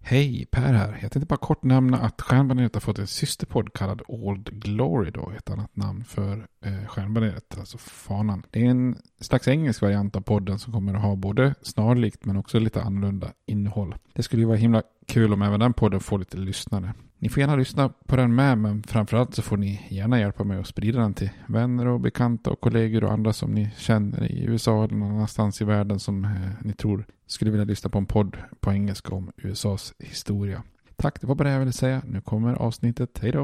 Hej, Per här. Jag tänkte bara kort nämna att Stjärnbaneret har fått en systerpodd kallad Old Glory då, ett annat namn för Stjärnbaneret, alltså fanan. Det är en slags engelsk variant av podden som kommer att ha både snarlikt men också lite annorlunda innehåll. Det skulle ju vara himla kul om även den podden får lite lyssnare. Ni får gärna lyssna på den med, men framförallt så får ni gärna hjälpa mig att sprida den till vänner och bekanta och kollegor och andra som ni känner i USA eller någon annanstans i världen som ni tror skulle vilja lyssna på en podd på engelska om USAs historia. Tack, det var bara det jag ville säga. Nu kommer avsnittet. Hej då!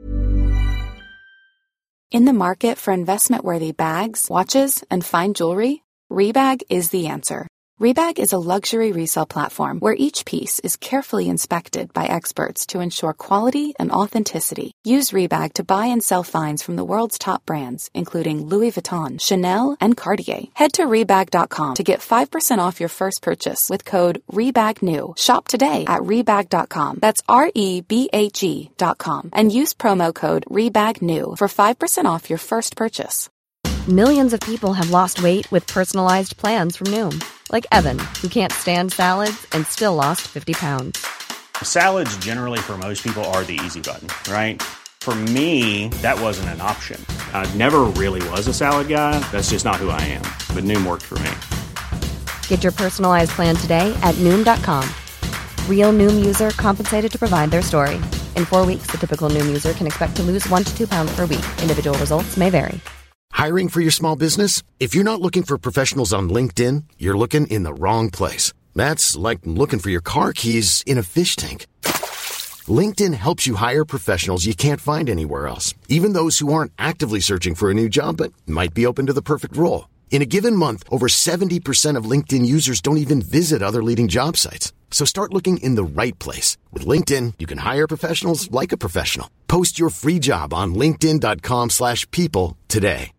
In the market for investment-worthy bags, watches, and fine jewelry, Rebag is the answer. Rebag is a luxury resale platform where each piece is carefully inspected by experts to ensure quality and authenticity. Use Rebag to buy and sell finds from the world's top brands, including Louis Vuitton, Chanel, and Cartier. Head to Rebag.com to get 5% off your first purchase with code REBAGNEW. Shop today at Rebag.com. That's REBAG.com. And use promo code REBAGNEW for 5% off your first purchase. Millions of people have lost weight with personalized plans from Noom. Like Evan, who can't stand salads and still lost 50 pounds. Salads generally for most people are the easy button, right? For me, that wasn't an option. I never really was a salad guy. That's just not who I am. But Noom worked for me. Get your personalized plan today at Noom.com. Real Noom user compensated to provide their story. In 4 weeks, the typical Noom user can expect to lose 1 to 2 pounds per week. Individual results may vary. Hiring for your small business? If you're not looking for professionals on LinkedIn, you're looking in the wrong place. That's like looking for your car keys in a fish tank. LinkedIn helps you hire professionals you can't find anywhere else, even those who aren't actively searching for a new job but might be open to the perfect role. In a given month, over 70% of LinkedIn users don't even visit other leading job sites. So start looking in the right place. With LinkedIn, you can hire professionals like a professional. Post your free job on linkedin.com/people today.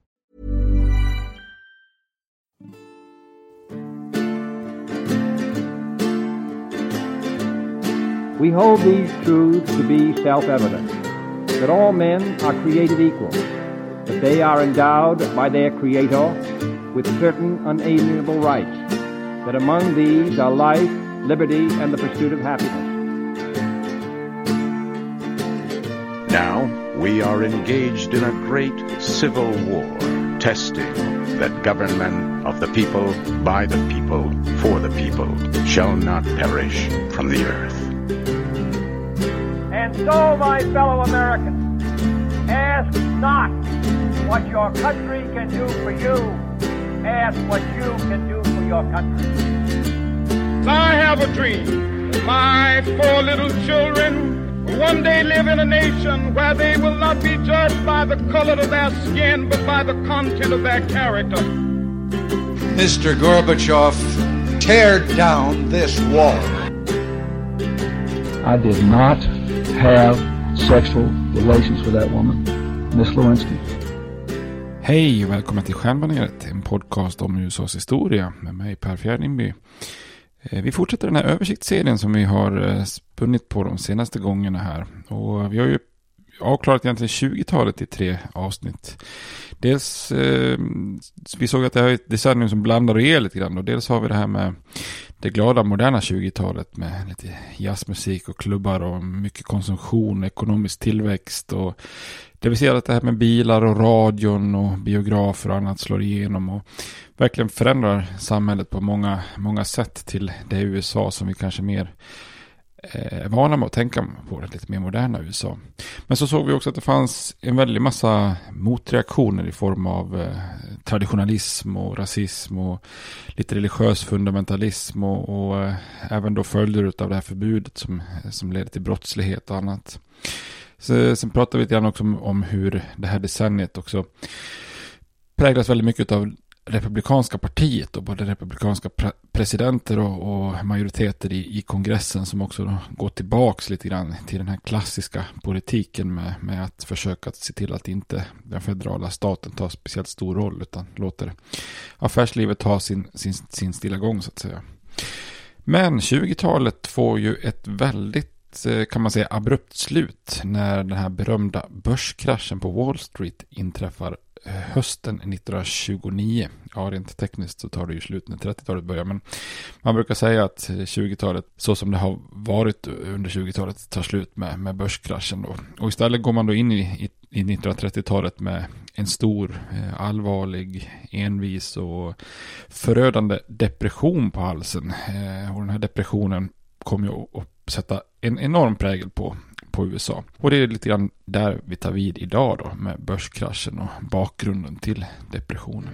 We hold these truths to be self-evident, that all men are created equal, that they are endowed by their Creator with certain unalienable rights, that among these are life, liberty, and the pursuit of happiness. Now we are engaged in a great civil war, testing that government of the people, by the people, for the people, shall not perish from the earth. And so, my fellow Americans, ask not what your country can do for you. Ask what you can do for your country. I have a dream. My 4 little children will one day live in a nation where they will not be judged by the color of their skin, but by the content of their character. Mr. Gorbachev, tear down this wall. I did not have sexual relations with that woman, Miss Lewinsky. Hej och välkommen till Stjärnbaneret, en podcast om USAs historia med mig Per Fjärdingby. Vi fortsätter den här översiktsserien som vi har spunnit på de senaste gångerna här. Och vi har ju avklarat egentligen 20-talet i 3 avsnitt. Dels, vi såg att det här är ett decennium som blandar och ger lite grann. Och dels har vi det här med det glada moderna 20-talet med lite jazzmusik och klubbar och mycket konsumtion, ekonomisk tillväxt. Och det vi ser att det här med bilar och radion och biografer och annat slår igenom och verkligen förändrar samhället på många, många sätt till det USA som vi kanske mer är vana med att tänka på, det lite mer moderna USA. Men så såg vi också att det fanns en väldig massa motreaktioner i form av traditionalism och rasism och lite religiös fundamentalism och även då följder av det här förbudet som leder till brottslighet och annat. Sen pratar vi lite grann också om hur det här decenniet också präglas väldigt mycket av republikanska partiet och både republikanska presidenter och majoriteter i kongressen som också då går tillbaks lite grann till den här klassiska politiken med att försöka se till att inte den federala staten tar speciellt stor roll utan låter affärslivet ta sin stilla gång så att säga. Men 20-talet får ju ett väldigt kan man säga abrupt slut när den här berömda börskraschen på Wall Street inträffar hösten 1929. Ja, rent tekniskt så tar det ju slut när 30-talet börjar, men man brukar säga att 20-talet, så som det har varit under 20-talet, tar slut med börskraschen då. Och istället går man då in i 1930-talet med en stor, allvarlig, envis och förödande depression på halsen. Och den här depressionen kommer ju att sätta en enorm prägel på USA. Och det är lite grann där vi tar vid idag då, med börskraschen och bakgrunden till depressionen.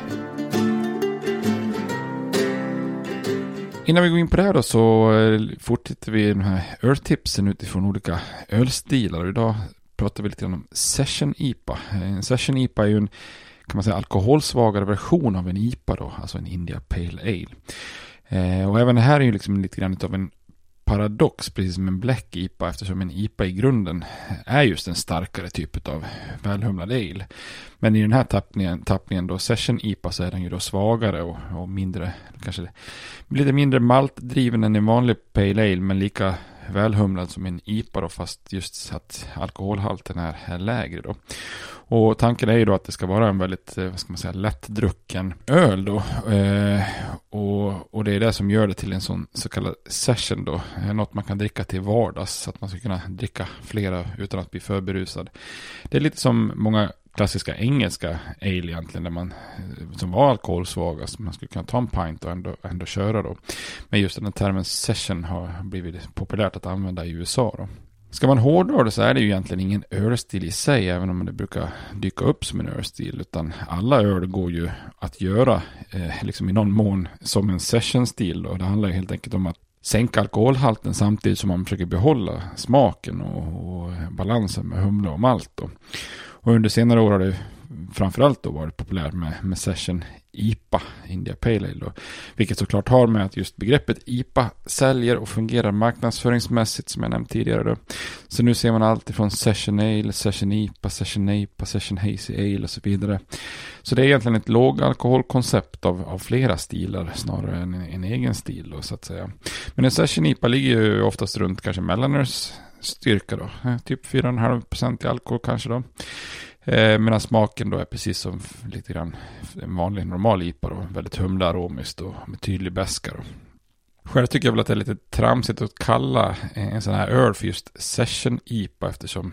Innan vi går in på det här då, så fortsätter vi den här öltipsen utifrån olika ölstilar. Och idag pratar vi lite grann om Session IPA. En Session IPA är ju en, kan man säga, alkoholsvagare version av en IPA då, alltså en India Pale Ale. Och även det här är ju liksom lite grann av en paradox, precis som en Black IPA, eftersom en IPA i grunden är just en starkare typ av välhumlad ale. Men i den här tappningen då, Session IPA, så är den ju då svagare och mindre, kanske lite mindre maltdriven än en vanlig Pale Ale, men lika välhumlad som en IPA då, fast just att alkoholhalten är lägre då. Och tanken är ju då att det ska vara en väldigt, vad ska man säga, lättdrucken öl då. Och det är det som gör det till en sån så kallad session då. Något man kan dricka till vardags, så att man ska kunna dricka flera utan att bli för berusad. Det är lite som många klassiska engelska ale egentligen, där man, som var alkoholsvaga, så man skulle kunna ta en pint och ändå köra då. Men just den här termen session har blivit populärt att använda i USA då. Ska man hårdra det, så är det ju egentligen ingen ölstil i sig, även om det brukar dyka upp som en ölstil, utan alla öl går ju att göra liksom i någon mån som en session-stil då. Det handlar ju helt enkelt om att sänka alkoholhalten samtidigt som man försöker behålla smaken och balansen med humle och malt då. Och under senare år har det framförallt då varit populärt med Session IPA, India Pale Ale då, vilket såklart har med att just begreppet IPA säljer och fungerar marknadsföringsmässigt, som jag nämnt tidigare då. Så nu ser man allt ifrån Session Ale, Session IPA, Session Hazy Ale och så vidare. Så det är egentligen ett lågalkoholkoncept av flera stilar snarare än en egen stil då, så att säga. Men en Session IPA ligger ju oftast runt kanske mellanöls styrka då, typ 4,5% i alkohol kanske då. Medan smaken då är precis som lite grann en vanlig normal IPA då, väldigt humlearomiskt och med tydlig beska då. Själv tycker jag väl att det är lite tramsigt att kalla en sån här öl för just Session IPA, eftersom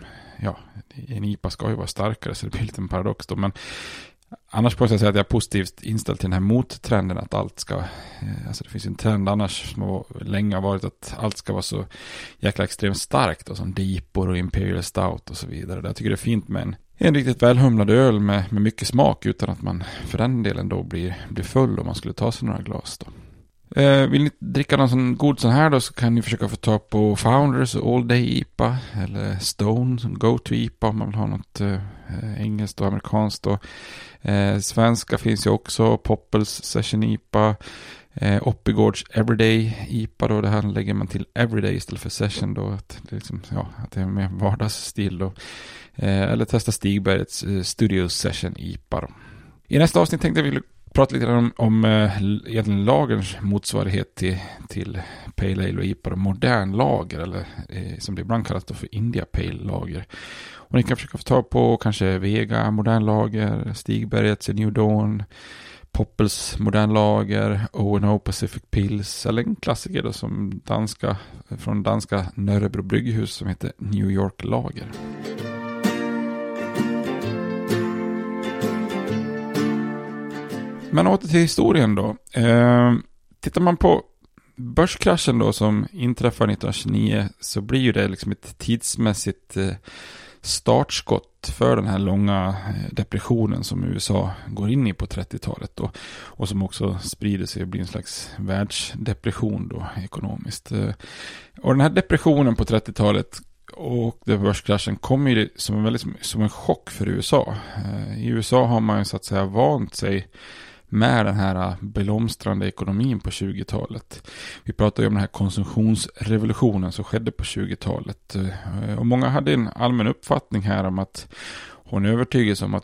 en IPA ska ju vara starkare, så det blir lite en paradox då. Men annars måste jag säga att jag är positivt inställd till den här mottrenden att allt ska, alltså det finns en trend annars som länge har varit att allt ska vara så jäkla extremt starkt då, som Deepor och Imperial Stout och så vidare. Jag tycker det är fint med en riktigt välhumlad öl med mycket smak, utan att man för den delen då blir full om man skulle ta sig några glas då. Vill ni dricka någon sån god sån här då, så kan ni försöka få ta på Founders All Day IPA eller Stone som Go-To IPA om man vill ha något engelskt och amerikanskt då. Svenska finns ju också, Poppels Session IPA, Oppigårds Everyday IPA då, det här lägger man till Everyday istället för Session då, att det, liksom, att det är mer vardagsstil då. Eller testa Stigbergets Studio Session IPA då. I nästa avsnitt tänkte jag prata lite om egentligen lagerns motsvarighet till Pale Ale och IPA och modern lager, eller som det ibland kallas då för India Pale lager. Och ni kan försöka få ta på kanske Vega modern lager, Stigbergets New Dawn, Poppels modern lager, O&O Pacific Pils, eller en klassiker då som från danska Nörrebro brygghus som heter New York lager. Men åter till historien då. Tittar man på börskraschen då som inträffar 1929, så blir ju det liksom ett tidsmässigt startskott för den här långa depressionen som USA går in i på 30-talet då, och som också sprider sig och blir en slags världsdepression då ekonomiskt. Och den här depressionen på 30-talet och den börskraschen kommer ju som en chock för USA. I USA har man ju så att säga vant sig med den här blomstrande ekonomin på 20-talet. Vi pratar ju om den här konsumtionsrevolutionen som skedde på 20-talet. Och många hade en allmän uppfattning här om att hon är övertygad om att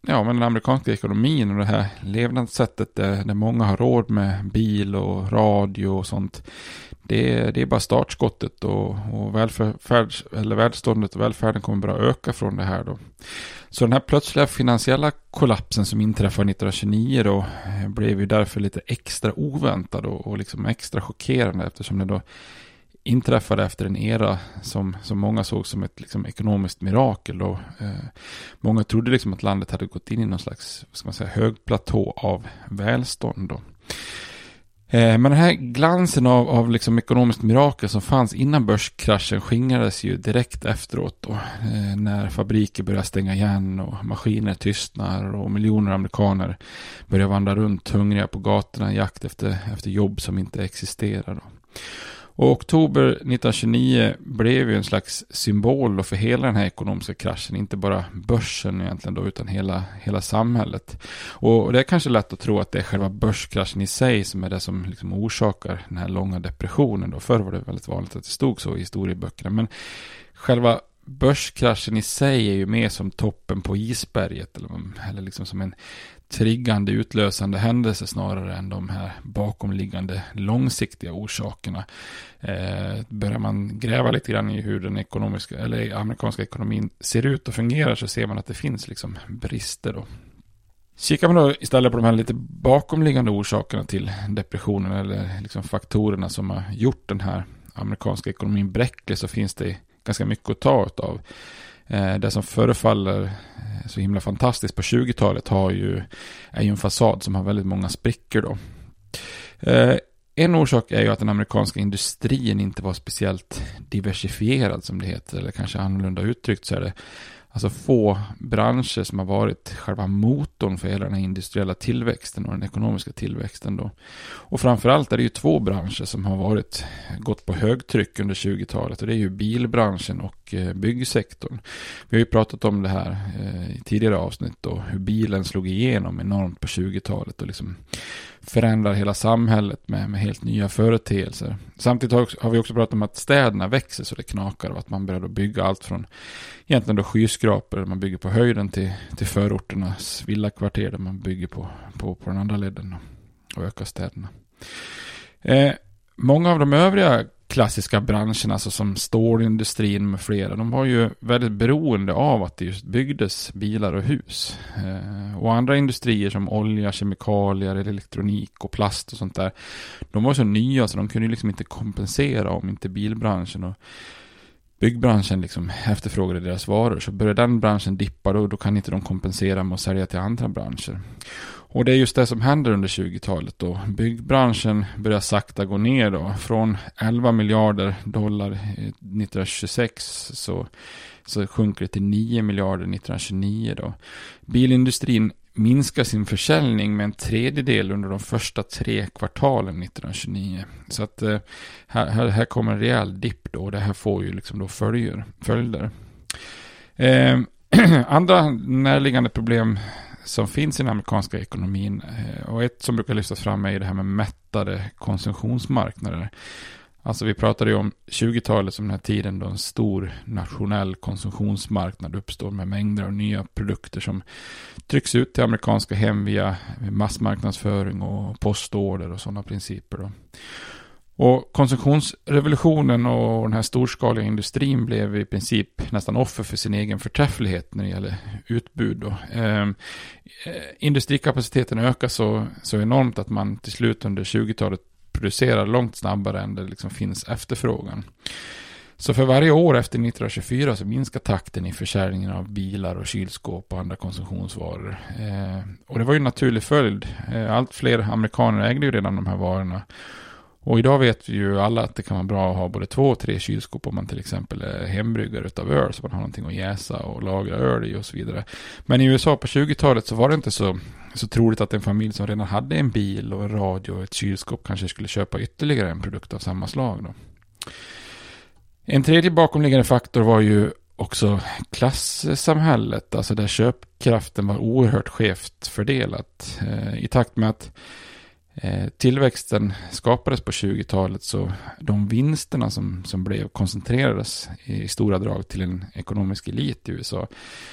men den amerikanska ekonomin och det här levnadssättet där många har råd med bil och radio och sånt. Det är bara startskottet och välståndet och välfärden kommer bara öka från det här då. Så den här plötsliga finansiella kollapsen som inträffade 1929 då blev ju därför lite extra oväntad och liksom extra chockerande, eftersom det då inträffade efter en era som många såg som ett liksom ekonomiskt mirakel då. Många trodde liksom att landet hade gått in i någon slags, ska man säga, högplatå av välstånd då. Men den här glansen av liksom ekonomiskt mirakel som fanns innan börskraschen skingrades ju direkt efteråt då, när fabriker började stänga igen och maskiner tystnar och miljoner amerikaner började vandra runt hungriga på gatorna i jakt efter jobb som inte existerar då. Och oktober 1929 blev ju en slags symbol för hela den här ekonomiska kraschen, inte bara börsen egentligen då, utan hela samhället. Och det är kanske lätt att tro att det är själva börskraschen i sig som är det som liksom orsakar den här långa depressionen då. Förr var det väldigt vanligt att det stod så i historieböckerna, men själva börskraschen i sig är ju mer som toppen på isberget eller liksom som en triggande utlösande händelse snarare än de här bakomliggande långsiktiga orsakerna. Börjar man gräva lite grann i hur den amerikanska ekonomin ser ut och fungerar, så ser man att det finns liksom brister då. Kikar man då istället på de här lite bakomliggande orsakerna till depressionen eller liksom faktorerna som har gjort den här amerikanska ekonomin bräcklig, så finns det ganska mycket att ta av. Det som förefaller så himla fantastiskt på 20-talet är ju en fasad som har väldigt många sprickor då. En orsak är ju att den amerikanska industrin inte var speciellt diversifierad, som det heter, eller kanske annorlunda uttryckt så är det alltså få branscher som har varit själva motorn för hela den här industriella tillväxten och den ekonomiska tillväxten då. Och framförallt är det ju två branscher som har gått på högtryck under 20-talet, och det är ju bilbranschen och byggsektorn. Vi har ju pratat om det här i tidigare avsnitt då, hur bilen slog igenom enormt på 20-talet och liksom förändrar hela samhället med helt nya företeelser. Samtidigt har vi också pratat om att städerna växer så det knakar, och att man börjar bygga allt från egentligen då skyskrapor man bygger på höjden till förorternas villakvarter där man bygger på den andra ledden och ökar städerna. Många av de övriga klassiska branscherna, alltså som stålindustrin med flera, de var ju väldigt beroende av att det just byggdes bilar och hus. Och andra industrier som olja, kemikalier, elektronik och plast och sånt där, de var så nya så de kunde ju liksom inte kompensera om inte bilbranschen och byggbranschen liksom efterfrågade deras varor. Så började den branschen dippa då kan inte de kompensera med att sälja till andra branscher. Och det är just det som händer under 20-talet då. Byggbranschen börjar sakta gå ner då. Från 11 miljarder dollar 1926 så sjunker det till 9 miljarder 1929 då. Bilindustrin minskar sin försäljning med en tredjedel under de första 3 kvartalen 1929. Så att här kommer en rejäl dipp då, och det här får ju liksom då följder. Andra närliggande problem som finns i den amerikanska ekonomin, och ett som brukar lyftas fram är det här med mättade konsumtionsmarknader. Alltså vi pratade ju om 20-talet som den här tiden då en stor nationell konsumtionsmarknad uppstår med mängder av nya produkter som trycks ut till amerikanska hem via massmarknadsföring och postorder och sådana principer då. Och konsumtionsrevolutionen och den här storskaliga industrin blev i princip nästan offer för sin egen förträfflighet när det gäller utbud då. Industrikapaciteten ökar så enormt att man till slut under 20-talet producerar långt snabbare än det liksom finns efterfrågan. Så för varje år efter 1924 så minskar takten i försäljningen av bilar och kylskåp och andra konsumtionsvaror. Och det var ju en naturlig följd. Allt fler amerikaner ägde ju redan de här varorna. Och idag vet vi ju alla att det kan vara bra att ha både 2 och 3 kylskåp om man till exempel är hembryggare utav öl, så man har någonting att jäsa och lagra öl i och så vidare. Men i USA på 20-talet så var det inte så troligt att en familj som redan hade en bil och en radio och ett kylskåp kanske skulle köpa ytterligare en produkt av samma slag då. En tredje bakomliggande faktor var ju också klassamhället, alltså där köpkraften var oerhört skevt fördelat. I takt med att tillväxten skapades på 20-talet så de vinsterna som blev koncentrerades i stora drag till en ekonomisk elit i USA.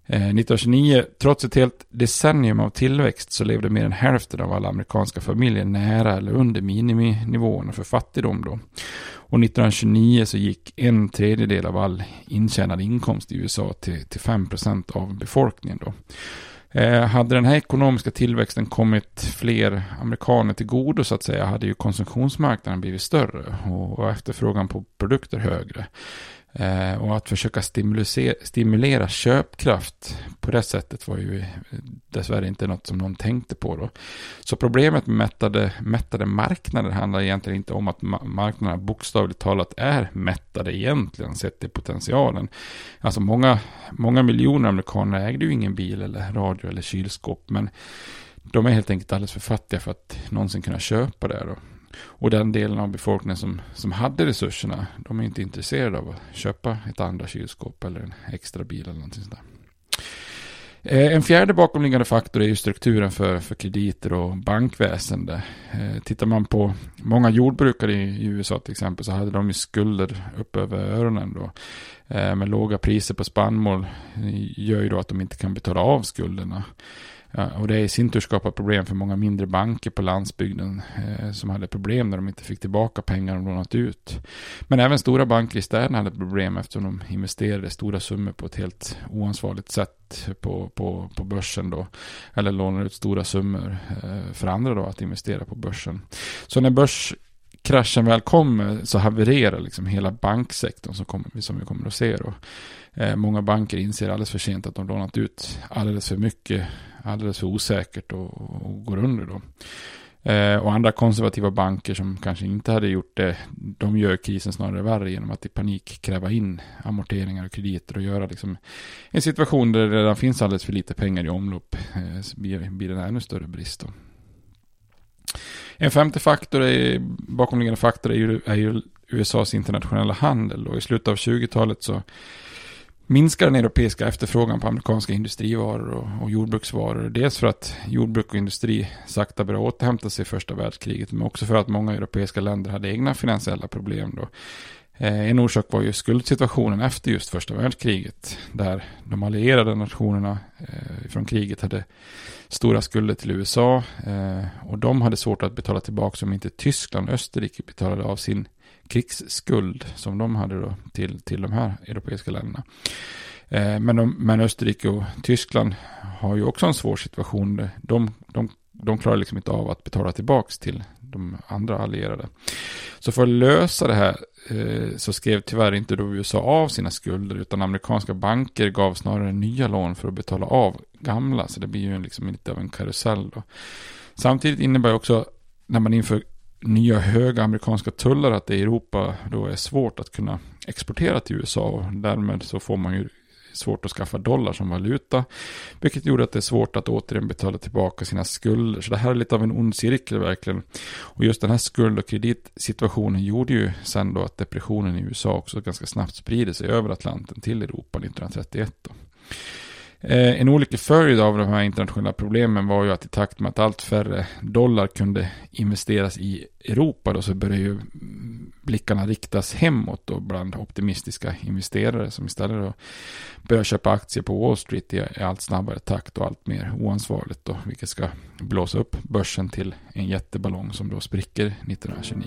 1929, trots ett helt decennium av tillväxt, så levde mer än hälften av alla amerikanska familjer nära eller under miniminivåerna för fattigdom då. Och 1929 så gick 1/3 av all intjänad inkomst i USA till 5% av befolkningen då. Hade den här ekonomiska tillväxten kommit fler amerikaner till godo så att säga, hade ju konsumtionsmarknaden blivit större och efterfrågan på produkter högre. Och att försöka stimulera köpkraft på det sättet var ju dessvärre inte något som någon tänkte på då. Så problemet med mättade marknader handlar egentligen inte om att marknaderna bokstavligt talat är mättade egentligen sett till potentialen. Alltså många miljoner amerikaner ägde ju ingen bil eller radio eller kylskåp, men de är helt enkelt alldeles för fattiga för att någonsin kunna köpa det då. Och den delen av befolkningen som hade resurserna, de är inte intresserade av att köpa ett andra kylskåp eller en extra bil eller någonting sådär. En fjärde bakomliggande faktor är ju strukturen för krediter och bankväsende. Tittar man på många jordbrukare i USA till exempel, så hade de ju skulder upp över öronen då. Med låga priser på spannmål gör ju då att de inte kan betala av skulderna. Och det i sin tur skapar problem för många mindre banker på landsbygden som hade problem när de inte fick tillbaka pengar de lånat ut. Men även stora banker i städerna hade problem eftersom de investerade stora summor på ett helt oansvarigt sätt på börsen då. Eller lånade ut stora summor för andra då att investera på börsen. Så när börskraschen väl kommer så havererar liksom hela banksektorn som vi kommer att se då. Många banker inser alldeles för sent att de lånat ut alldeles för mycket, alldeles för osäkert och går under då. Och andra konservativa banker som kanske inte hade gjort det, de gör krisen snarare värre genom att i panik kräva in amorteringar och krediter och göra liksom en situation där det redan finns alldeles för lite pengar i omlopp blir det en ännu större brist då. En femte bakomliggande faktor är ju USAs internationella handel och i slutet av 20-talet så minskar den europeiska efterfrågan på amerikanska industrivaror och jordbruksvaror. Dels för att jordbruk och industri sakta började återhämta sig i första världskriget, men också för att många europeiska länder hade egna finansiella problem då. En orsak var ju skuldsituationen efter just första världskriget, där de allierade nationerna från kriget hade stora skulder till USA och de hade svårt att betala tillbaka om inte Tyskland och Österrike betalade av sin krigsskuld som de hade då till de här europeiska länderna. Men Österrike och Tyskland har ju också en svår situation. De klarar liksom inte av att betala tillbaka till de andra allierade. Så för att lösa det här så skrev tyvärr inte då USA av sina skulder, utan amerikanska banker gav snarare nya lån för att betala av gamla. Så det blir ju liksom lite av en karusell då. Samtidigt innebär också när man inför nya höga amerikanska tullar att det i Europa då är svårt att kunna exportera till USA och därmed så får man ju svårt att skaffa dollar som valuta, vilket gjorde att det är svårt att återigen betala tillbaka sina skulder. Så det här är lite av en ond cirkel verkligen. Och just den här skuld- och kreditsituationen gjorde ju sen då att depressionen i USA också ganska snabbt sprider sig över Atlanten till Europa 1931 då. En olycklig följd av de här internationella problemen var ju att i takt med att allt färre dollar kunde investeras i Europa då, så började ju blickarna riktas hemåt då bland optimistiska investerare som istället då börjar köpa aktier på Wall Street i allt snabbare takt och allt mer oansvarigt då, vilket ska blåsa upp börsen till en jätteballong som då spricker 1929.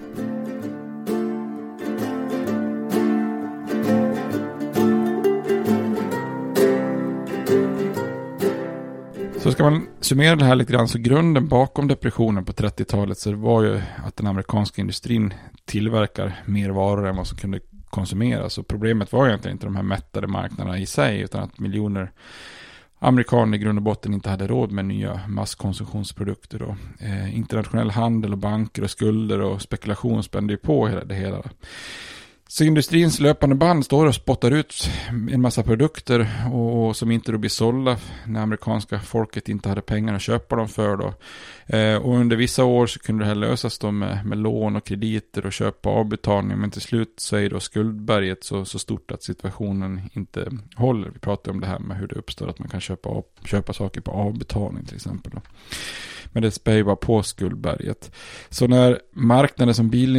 Så ska man summera det här lite grann, så grunden bakom depressionen på 30-talet så det var ju att den amerikanska industrin tillverkar mer varor än vad som kunde konsumeras. Och problemet var egentligen inte de här mättade marknaderna i sig, utan att miljoner amerikaner i grund och botten inte hade råd med nya masskonsumtionsprodukter då. Internationell handel och banker och skulder och spekulation spände ju på det hela. Så industrins löpande band står och spottar ut en massa produkter och som inte då blir sålda när amerikanska folket inte hade pengar att köpa dem för då. Och under vissa år så kunde det här lösas då med lån och krediter och köpa avbetalning, men till slut så är då skuldberget så stort att situationen inte håller. Vi pratar om det här med hur det uppstår att man kan köpa saker på avbetalning till exempel då. Men det spär ju bara på skuldberget. Så när marknader som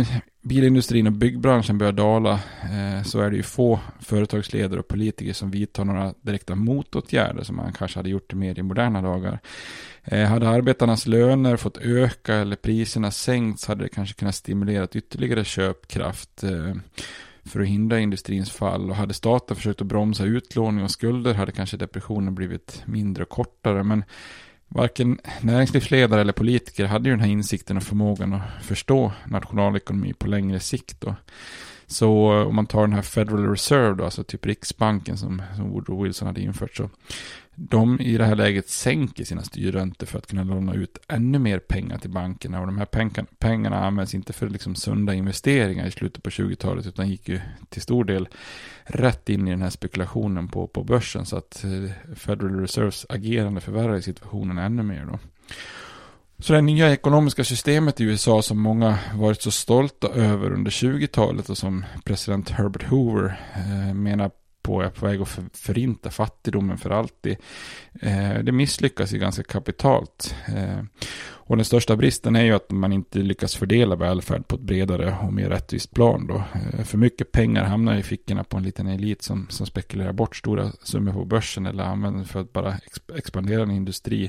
bilindustrin och byggbranschen börjar dala så är det ju få företagsledare och politiker som vidtar några direkta motåtgärder som man kanske hade gjort mer i moderna dagar. Hade arbetarnas löner fått öka eller priserna sänkts hade det kanske kunnat stimulera ytterligare köpkraft för att hindra industrins fall. Och hade staten försökt att bromsa utlåning och skulder hade kanske depressionen blivit mindre och kortare. Men varken näringslivsledare eller politiker hade ju den här insikten och förmågan att förstå nationalekonomi på längre sikt då. Så om man tar den här Federal Reserve då, alltså typ Riksbanken som Woodrow Wilson hade infört, så de i det här läget sänker sina styrräntor för att kunna låna ut ännu mer pengar till bankerna. Och de här pengarna används inte för liksom sunda investeringar i slutet på 20-talet utan gick ju till stor del rätt in i den här spekulationen på börsen, så att Federal Reserves agerande förvärrar situationen ännu mer då. Så det nya ekonomiska systemet i USA som många varit så stolta över under 20-talet och som president Herbert Hoover menar på är på väg att förinta fattigdomen för alltid. Det misslyckas ju ganska kapitalt. Och den största bristen är ju att man inte lyckas fördela välfärd på ett bredare och mer rättvist plan då. För mycket pengar hamnar i fickorna på en liten elit som spekulerar bort stora summor på börsen eller använder för att bara expandera en industri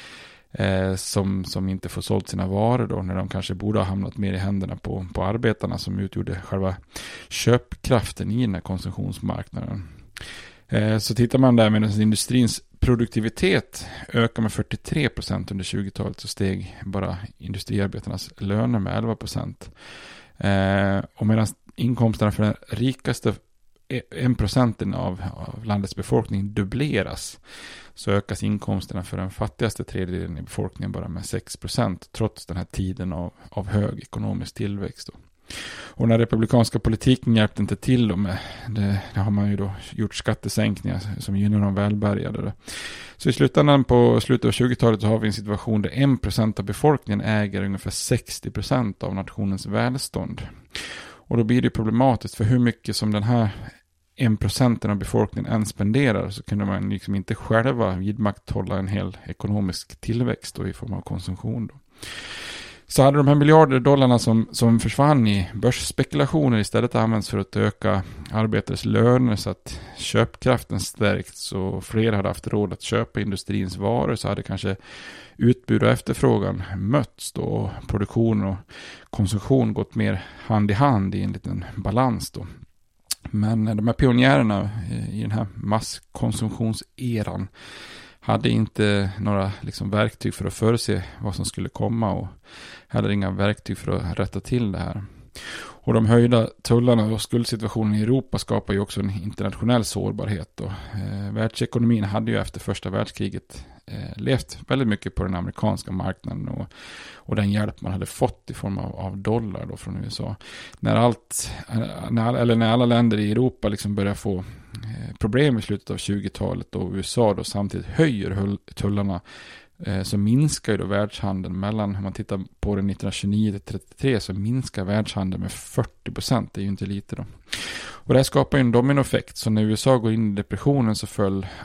som inte får sålt sina varor då, när de kanske borde ha hamnat mer i händerna på arbetarna som utgjorde själva köpkraften i den här konsumtionsmarknaden. Så tittar man där medan industrins produktivitet ökar med 43% under 20-talet så steg bara industriarbetarnas löner med 11%. Och medan inkomsterna för den rikaste 1% av landets befolkning dubbleras så ökas inkomsterna för den fattigaste tredjedelen i befolkningen bara med 6% trots den här tiden av hög ekonomisk tillväxt då. Och när republikanska politiken hjälpte inte till då med det har man ju då gjort skattesänkningar som gynnar de välbärgade då. Så i slutändan på slutet av 20-talet så har vi en situation där 1% av befolkningen äger ungefär 60% av nationens välstånd. Och då blir det problematiskt för hur mycket som den här 1% av befolkningen än spenderar så kunde man liksom inte själva vidmakthålla en hel ekonomisk tillväxt då i form av konsumtion då. Så hade de här miljarder dollarna som försvann i börsspekulationer istället används för att öka arbetares löner så att köpkraften stärkts och fler hade haft råd att köpa industrins varor, så hade kanske utbud och efterfrågan mötts då och produktion och konsumtion gått mer hand i hand i en liten balans då. Men de här pionjärerna i den här masskonsumtionseran hade inte några liksom verktyg för att förutse vad som skulle komma och hade inga verktyg för att rätta till det här. Och de höjda tullarna och skuldsituationen i Europa skapar ju också en internationell sårbarhet då. Världsekonomin hade ju efter första världskriget levt väldigt mycket på den amerikanska marknaden och den hjälp man hade fått i form av dollar då från USA. När alla länder i Europa liksom börjar få problem i slutet av 20-talet och USA då samtidigt höjer tullarna så minskar ju då världshandeln mellan, om man tittar på det 1929-33 så minskar världshandeln med 40%, det är ju inte lite då. Och det här skapar ju en dominoeffekt, så när USA går in i depressionen så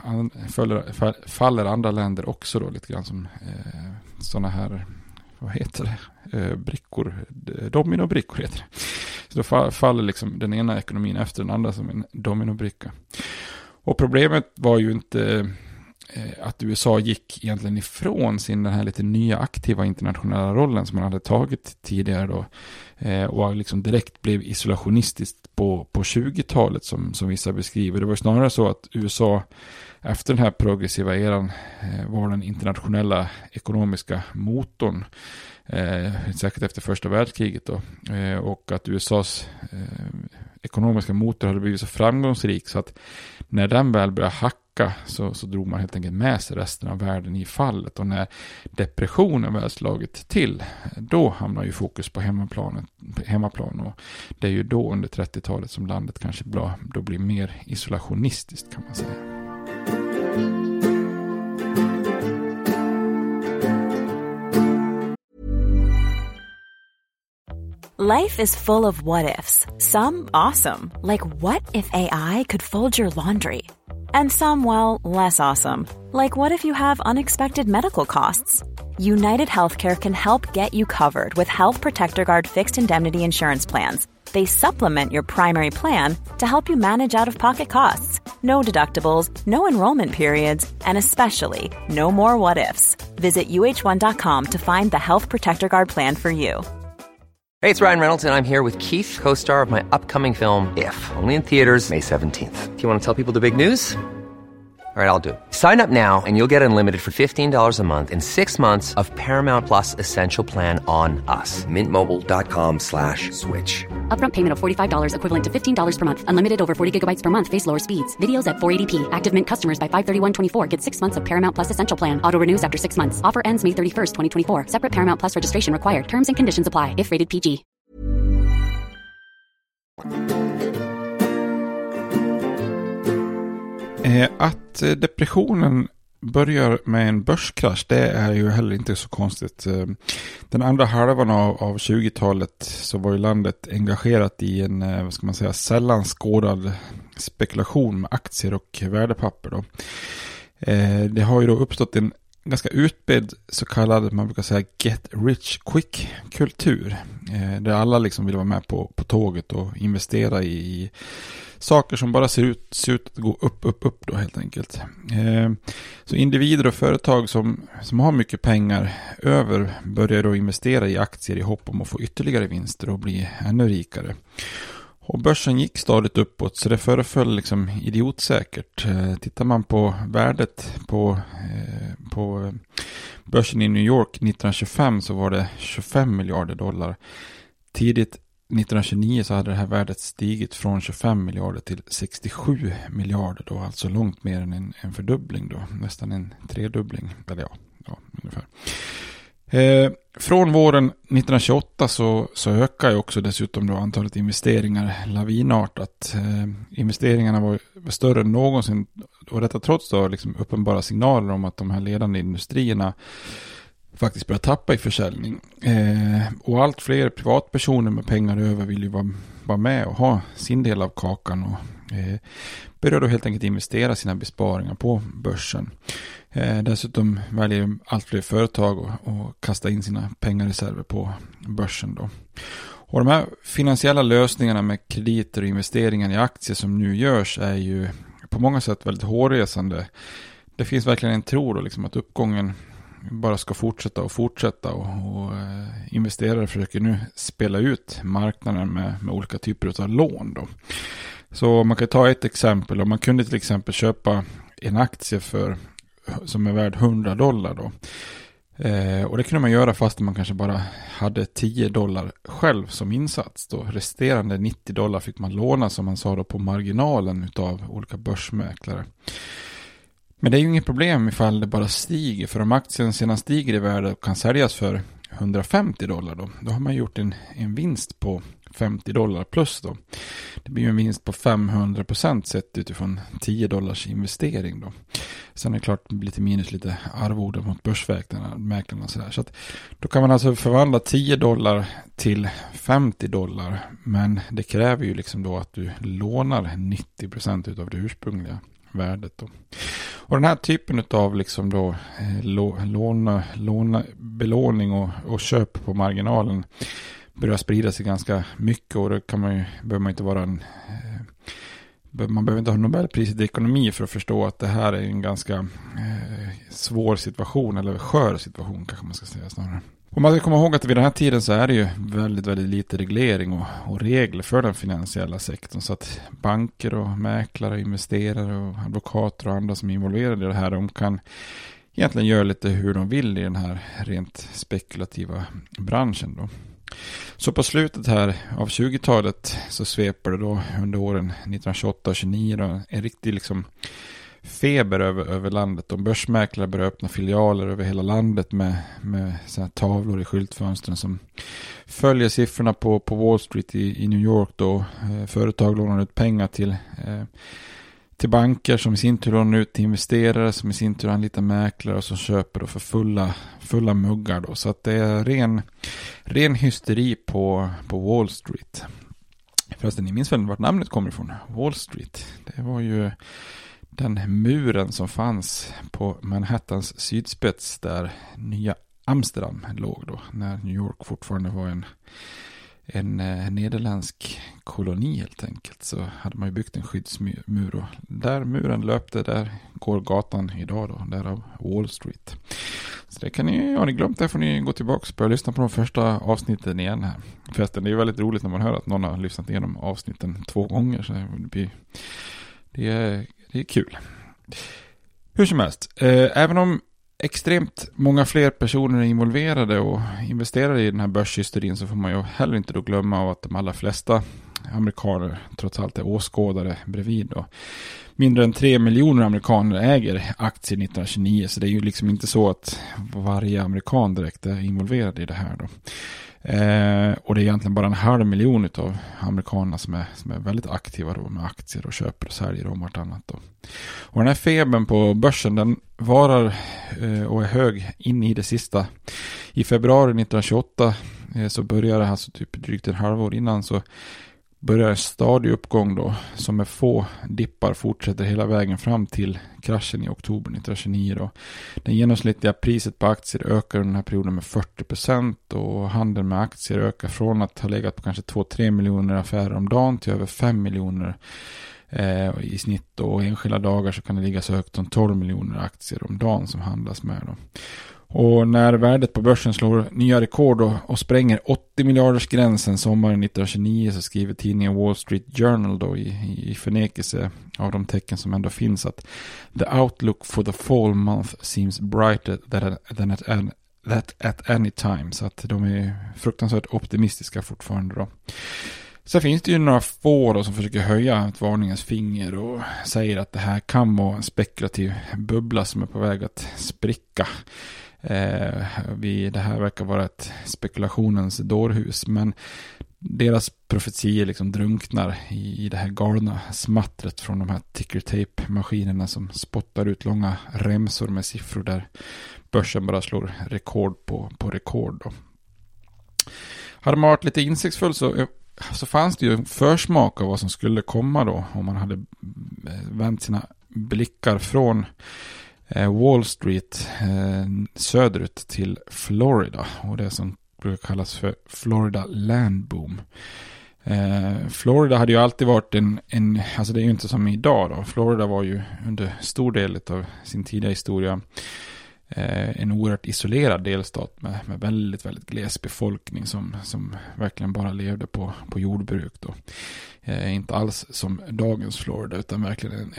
faller andra länder också då lite grann som sådana här, vad heter det, brickor, dominobrickor heter det. Så då faller liksom den ena ekonomin efter den andra som en dominobricka. Och problemet var ju inte att USA gick egentligen ifrån sin den här lite nya aktiva internationella rollen som man hade tagit tidigare då och liksom direkt blev isolationistiskt på 20-talet som vissa beskriver. Det var snarare så att USA efter den här progressiva eran var den internationella ekonomiska motorn säkert efter första världskriget då, och att USAs ekonomiska motor hade blivit så framgångsrik så att när den väl började hacka så drog man helt enkelt med sig resten av världen i fallet, och när depressionen väl slagit till då hamnar ju fokus på hemmaplan och det är ju då under 30-talet som landet kanske då blir mer isolationistiskt kan man säga. Life is full of what-ifs. Some awesome, like what if AI could fold your laundry? And some, well, less awesome, like what if you have unexpected medical costs? United Healthcare can help get you covered with Health Protector Guard fixed indemnity insurance plans. They supplement your primary plan to help you manage out-of-pocket costs. No deductibles, no enrollment periods, and especially no more what-ifs. Visit uh1.com to find the Health Protector Guard plan for you. Hey, it's Ryan Reynolds, and I'm here with Keith, co-star of my upcoming film, If, only in theaters May 17th. Do you want to tell people the big news? All right, I'll do it. Sign up now and you'll get unlimited for $15 a month and 6 months of Paramount Plus Essential Plan on us. MintMobile.com/switch. Upfront payment of $45 equivalent to $15 per month. Unlimited over 40 gigabytes per month. Face lower speeds. Videos at 480p. Active Mint customers by 531.24 get 6 months of Paramount Plus Essential Plan. Auto renews after 6 months. Offer ends May 31st, 2024. Separate Paramount Plus registration required. Terms and conditions apply if rated PG. Att depressionen börjar med en börskrasch, det är ju heller inte så konstigt. Den andra halvan av 20-talet så var ju landet engagerat i en, vad ska man säga, sällan skådad spekulation med aktier och värdepapper då. Det har ju då uppstått en ganska utbredd så kallad, man brukar säga, get rich quick kultur. Där alla liksom vill vara med på tåget och investera i saker som bara ser ut att gå upp då helt enkelt. Så individer och företag som har mycket pengar över börjar då investera i aktier i hopp om att få ytterligare vinster och bli ännu rikare. Och börsen gick stadigt uppåt, så det föreföll liksom idiotsäkert. Tittar man på värdet på börsen i New York 1925 så var det 25 miljarder dollar. Tidigt 1929 så hade det här värdet stigit från 25 miljarder till 67 miljarder då, alltså långt mer än en fördubbling då, nästan en tredubbling, eller ja ungefär. Från våren 1928 så ökar ju också dessutom då antalet investeringar lavinartat. Investeringarna var större än någonsin, och detta trots då liksom uppenbara signaler om att de här ledande industrierna faktiskt börjar tappa i försäljning. Och allt fler privatpersoner med pengar över vill ju vara med och ha sin del av kakan och börjar då helt enkelt investera sina besparingar på börsen. Dessutom väljer allt fler företag att kasta in sina pengarreserver på börsen då. Och de här finansiella lösningarna med krediter och investeringar i aktier som nu görs är ju på många sätt väldigt hårresande. Det finns verkligen en tro då liksom att uppgången bara ska fortsätta och investerare försöker nu spela ut marknaden med olika typer av lån då. Så man kan ta ett exempel, om man kunde till exempel köpa en aktie som är värd $100 då. Och det kunde man göra fast man kanske bara hade $10 själv som insats då. Resterande $90 fick man låna, som man sa då, på marginalen utav olika börsmäklare. Men det är ju inget problem ifall det bara stiger, för om aktien sedan stiger i värde och kan säljas för $150 då har man gjort en vinst på $50 plus då. Det blir ju en vinst på 500% sett utifrån $10 investering då. Sen är det klart lite minus, lite arvoden mot börsmäklarna och sådär. Så att då kan man alltså förvandla $10 till $50, men det kräver ju liksom då att du lånar 90% utav det ursprungliga värdet då. Och den här typen av liksom då belåning och köp på marginalen börjar sprida sig ganska mycket, och det behöver man inte vara man behöver inte ha Nobelpriset i ekonomi för att förstå att det här är en ganska svår situation, eller skör situation kanske man ska säga snarare. Och man ska komma ihåg att vid den här tiden så är det ju väldigt, väldigt lite reglering och regler för den finansiella sektorn, så att banker och mäklare, investerare och advokater och andra som är involverade i det här, de kan egentligen göra lite hur de vill i den här rent spekulativa branschen då. Så på slutet här av 20-talet så sveper det då under åren 1928 och 29 då en riktig liksom feber över landet. Och börsmäklare börjar öppna filialer över hela landet med så här tavlor i skyltfönstren som följer siffrorna på Wall Street i New York då. Företag lånar ut pengar till banker som i sin tur lånar ut till investerare som i sin tur anlitar mäklare och som köper då för fulla muggar då. Så att det är ren hysteri på Wall Street. Förresten, ni minns väl vart namnet kommer ifrån? Wall Street. Det var ju den muren som fanns på Manhattans sydspets där nya Amsterdam låg då, när New York fortfarande var en nederländsk koloni helt enkelt, så hade man ju byggt en skyddsmur, och där muren löpte, där går gatan idag då, därav Wall Street. Så det kan ni, har ni glömt det får ni gå tillbaka och börja lyssna på de första avsnitten igen här. Förresten, det är ju väldigt roligt när man hör att någon har lyssnat igenom avsnitten 2 gånger, så det är kul. Hur som helst, även om extremt många fler personer är involverade och investerade i den här börshysterin, så får man ju heller inte då glömma av att de allra flesta amerikaner trots allt är åskådare bredvid då. Mindre än 3 miljoner amerikaner äger aktier 1929, så det är ju liksom inte så att varje amerikan direkt är involverad i det här då. Och det är egentligen bara 500 000 av amerikanerna som är väldigt aktiva då med aktier och köper och säljer om vartannat då. Och den här febern på börsen, den varar och är hög in i det sista. I februari 1928 så började, alltså typ drygt en halvår innan, så börjar en stadig uppgång då, som med få dippar fortsätter hela vägen fram till kraschen i oktober 1929 då. Det genomsnittliga priset på aktier ökar under den här perioden med 40%, och handeln med aktier ökar från att ha legat på kanske 2-3 miljoner affärer om dagen till över 5 miljoner i snitt, och enskilda dagar så kan det ligga så högt som 12 miljoner aktier om dagen som handlas med då. Och när värdet på börsen slår nya rekord och spränger 80 miljarders gränsen sommaren 1929, så skriver tidningen Wall Street Journal då i förnekelse av de tecken som ändå finns att the outlook for the fall month seems brighter than at any time. Så att de är fruktansvärt optimistiska fortfarande då. Så finns det ju några få då som försöker höja ett varningens finger och säger att det här kan vara en spekulativ bubbla som är på väg att spricka. Det här verkar vara ett spekulationens dårhus, men deras profetier liksom drunknar i det här galna smattret från de här ticker tape-maskinerna som spottar ut långa remsor med siffror där börsen bara slår rekord på rekord då. Hade man varit lite insiktsfull så fanns det ju en försmak av vad som skulle komma då, om man hade vänt sina blickar från Wall Street söderut till Florida, och det som brukar kallas för Florida Land Boom. Florida hade ju alltid varit alltså det är ju inte som idag då. Florida var ju under stor del av sin tidiga historia en oerhört isolerad delstat med väldigt, väldigt gles befolkning som verkligen bara levde på jordbruk då. Inte alls som dagens Florida, utan verkligen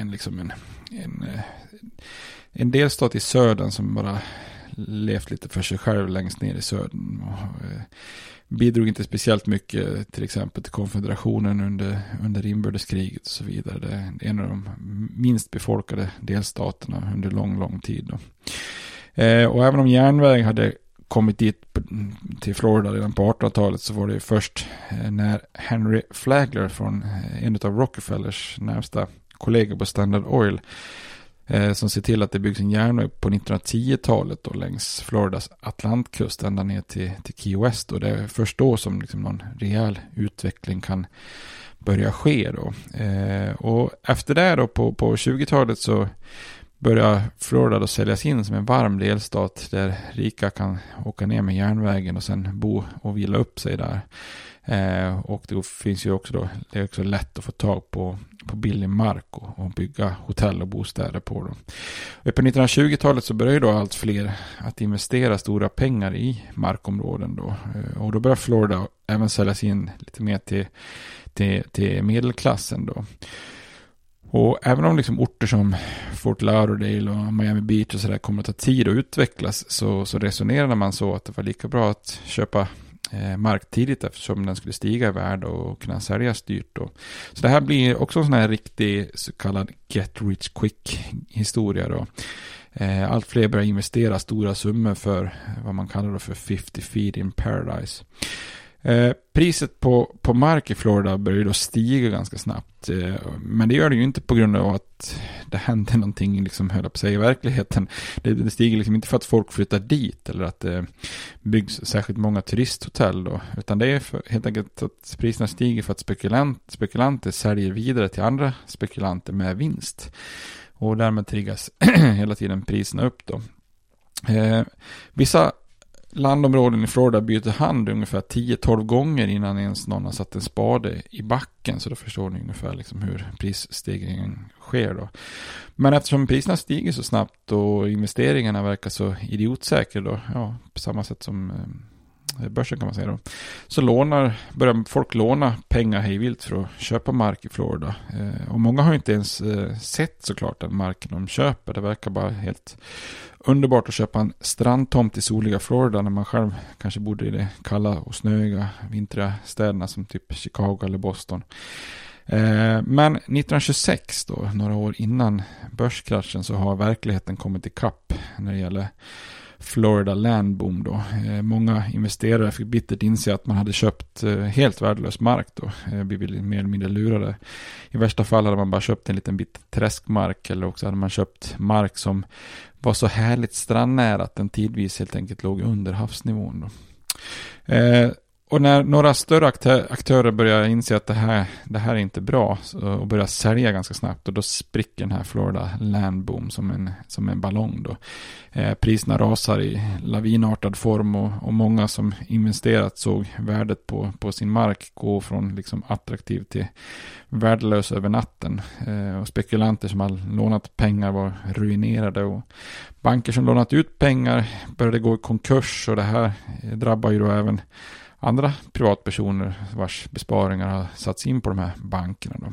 en delstat i södern som bara levt lite för sig själv längst ner i södern och bidrog inte speciellt mycket till exempel till konfederationen under inbördeskriget och så vidare. Det är en av de minst befolkade delstaterna under lång tid då. Och även om järnväg hade kommit dit till Florida redan på 1800-talet, så var det först när Henry Flagler från en av Rockefellers närmsta kollegor på Standard Oil som ser till att det byggs en järnväg på 1910-talet då, längs Floridas atlantkust ända ner till Key West, och det är först då som liksom någon rejäl utveckling kan börja ske då. Och efter det då på 20-talet så börjar Florida då säljas in som en varm delstat där rika kan åka ner med järnvägen och sen bo och vila upp sig där. Och det finns ju också då, det är också lätt att få tag på billig mark och bygga hotell och bostäder på då. Och på 1920-talet så börjar ju då allt fler att investera stora pengar i markområden då. Och då börjar Florida även säljas in lite mer till medelklassen då. Och även om liksom orter som Fort Lauderdale och Miami Beach och sådär kommer att ta tid att utvecklas, så resonerade man så att det var lika bra att köpa mark tidigt eftersom den skulle stiga i värde och kunna säljas dyrt då. Så det här blir också en sån här riktig så kallad get rich quick historia då. Allt fler börjar investera stora summor för vad man kallar då för 50 feet in paradise. Priset på mark i Florida börjar då stiga ganska snabbt, men det gör det ju inte på grund av att det händer någonting liksom, höll på sig i verkligheten. Det stiger liksom inte för att folk flyttar dit eller att det byggs särskilt många turisthotell då, utan det är helt enkelt att priserna stiger för att spekulanter säljer vidare till andra spekulanter med vinst, och därmed triggas hela tiden priserna upp då. Vissa landområden i Florida byter hand ungefär 10-12 gånger innan ens någon har satt en spade i backen. Så då förstår ni ungefär liksom hur prisstegringen sker då. Men eftersom priserna stiger så snabbt och investeringarna verkar så idiotsäkra då, ja, på samma sätt som börsen kan man säga då, så börjar folk låna pengar hejvilt för att köpa mark i Florida. Och många har inte ens sett såklart den marken de köper. Det verkar bara helt underbart att köpa en strandtomt i soliga Florida när man själv kanske bodde i det kalla och snöiga vintriga städerna som typ Chicago eller Boston. Men 1926 då, några år innan börskraschen, så har verkligheten kommit ikapp när det gäller Florida landboom då. Många investerare fick bittert inse att man hade köpt helt värdelös mark då. Blivit mer eller mindre lurade. I värsta fall hade man bara köpt en liten bit träskmark, eller också hade man köpt mark som var så härligt strandnära att den tidvis helt enkelt låg under havsnivån då. Och när några större aktörer börjar inse att det här är inte bra och börjar sälja ganska snabbt, och då spricker den här Florida landboom som en ballong då. Priserna rasar i lavinartad form och många som investerat såg värdet på sin mark gå från liksom attraktiv till värdelös över natten. Och spekulanter som har lånat pengar var ruinerade, och banker som lånat ut pengar började gå i konkurs, och det här drabbar ju då även andra privatpersoner vars besparingar har satts in på de här bankerna då.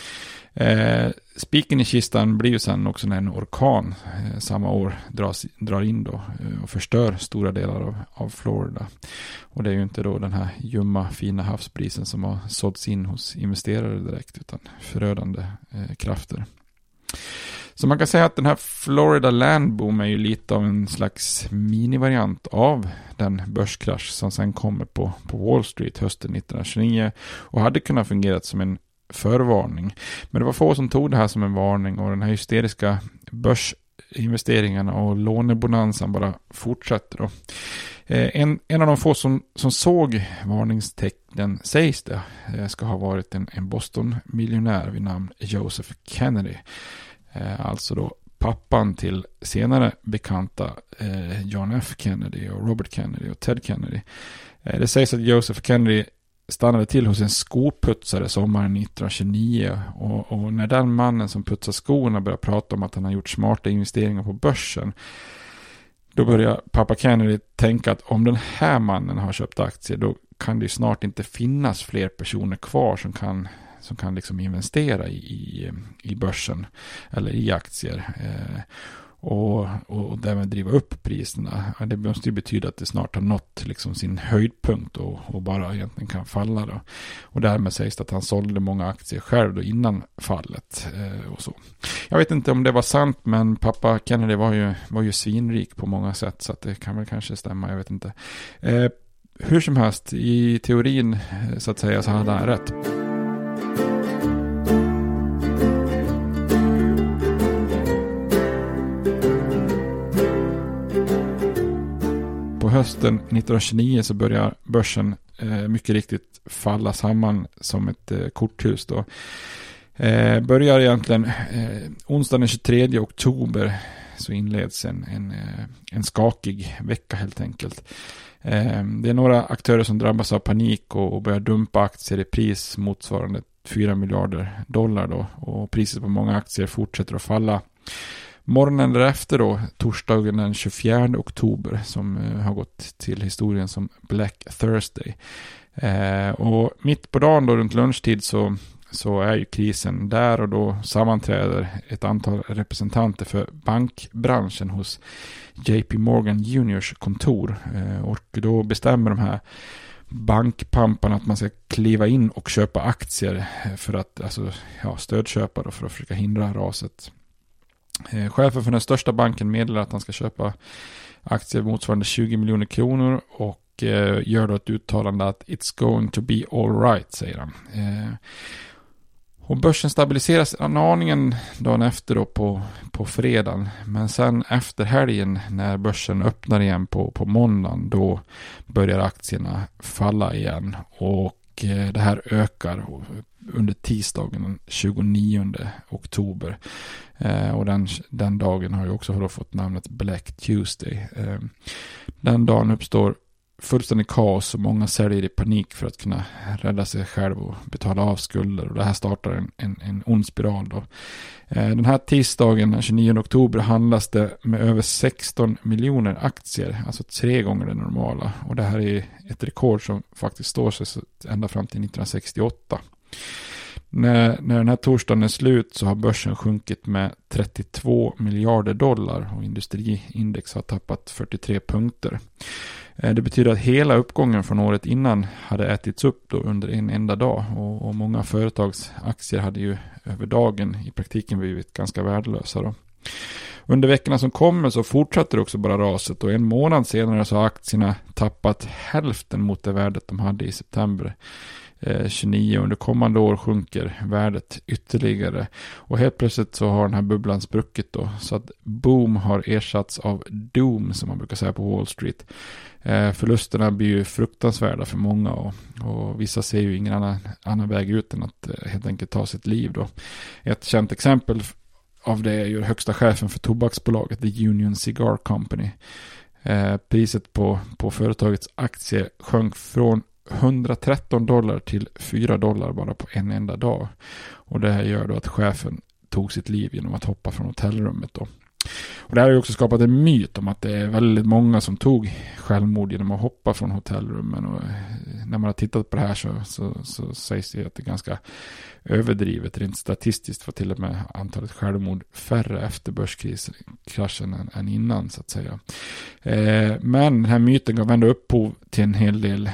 Spiken i kistan blir ju sen också när en orkan samma år drar in då och förstör stora delar av Florida. Och det är ju inte då den här ljumma fina havsbrisen som har sådts in hos investerare direkt, utan förödande krafter. Så man kan säga att den här Florida landboom är ju lite av en slags minivariant av den börskrasch som sen kommer på Wall Street hösten 1929 och hade kunnat fungera som en förvarning. Men det var få som tog det här som en varning, och den här hysteriska börsinvesteringarna och lånebonansen bara fortsätter då. En av de få som såg varningstecknen sägs det ska ha varit en Boston-miljonär vid namn Joseph Kennedy. Alltså då pappan till senare bekanta John F. Kennedy och Robert Kennedy och Ted Kennedy. Det sägs att Joseph Kennedy stannade till hos en skoputsare sommaren 1929, och när den mannen som putsar skorna började prata om att han har gjort smarta investeringar på börsen, då börjar pappa Kennedy tänka att om den här mannen har köpt aktier, då kan det ju snart inte finnas fler personer kvar som kan liksom investera i börsen eller i aktier och därmed driva upp priserna. Det måste ju betyda att det snart har nått liksom sin höjdpunkt och bara egentligen kan falla då. Och därmed sägs det att han sålde många aktier själv då innan fallet och så. Jag vet inte om det var sant, men pappa Kennedy var ju svinrik på många sätt, så att det kan väl kanske stämma, jag vet inte. Hur som helst, i teorin så att säga så hade han rätt. På hösten 1929 så börjar börsen mycket riktigt falla samman som ett korthus då. Börjar egentligen onsdagen den 23 oktober så inleds en skakig vecka helt enkelt. Det är några aktörer som drabbas av panik och börjar dumpa aktier i pris motsvarande $4 miljarder då, och priset på många aktier fortsätter att falla. Morgonen därefter då, torsdagen den 24 oktober, som har gått till historien som Black Thursday. Och mitt på dagen då, runt lunchtid, så är ju krisen där, och då sammanträder ett antal representanter för bankbranschen hos JP Morgan Juniors kontor. Och då bestämmer de här bankpamparna att man ska kliva in och köpa aktier för att, stödköpa då, för att försöka hindra raset. Chefen för den största banken meddelar att han ska köpa aktier motsvarande 20 miljoner kronor och gör då ett uttalande att it's going to be all right, säger han. Och börsen stabiliseras en aningen dagen efter då på fredagen, men sen efter helgen när börsen öppnar igen på måndagen, då börjar aktierna falla igen, och det här ökar under tisdagen den 29 oktober. Och den dagen har ju också fått namnet Black Tuesday. Den dagen uppstår fullständig kaos och många säljer i panik för att kunna rädda sig själv och betala av skulder. Och det här startar en ond spiral då. Den här tisdagen den 29 oktober handlas det med över 16 miljoner aktier, alltså 3 gånger det normala. Och det här är ett rekord som faktiskt står sig ända fram till 1968. När den här torsdagen är slut så har börsen sjunkit med 32 miljarder dollar och industriindex har tappat 43 punkter. Det betyder att hela uppgången från året innan hade ätits upp då under en enda dag och många företags aktier hade ju över dagen i praktiken blivit ganska värdelösa då. Under veckorna som kommer så fortsätter också bara raset och en månad senare så har aktierna tappat hälften mot det värdet de hade i september 29. Under kommande år sjunker värdet ytterligare och helt plötsligt så har den här bubblan spruckit då, så att boom har ersatts av doom som man brukar säga på Wall Street. Förlusterna blir ju fruktansvärda för många och vissa ser ju ingen annan väg ut än att helt enkelt ta sitt liv då. Ett känt exempel av det är ju högsta chefen för tobaksbolaget The Union Cigar Company. Priset på företagets aktie sjönk från $113 till $4 bara på en enda dag. Och det här gör då att chefen tog sitt liv genom att hoppa från hotellrummet då. Och det här har ju också skapat en myt om att det är väldigt många som tog självmord genom att hoppa från hotellrummen. Och när man har tittat på det här så sägs det att det är ganska överdrivet rent statistiskt, för till och med antalet självmord färre efter börskraschen än innan så att säga. Men den här myten gav ändå upphov till en hel del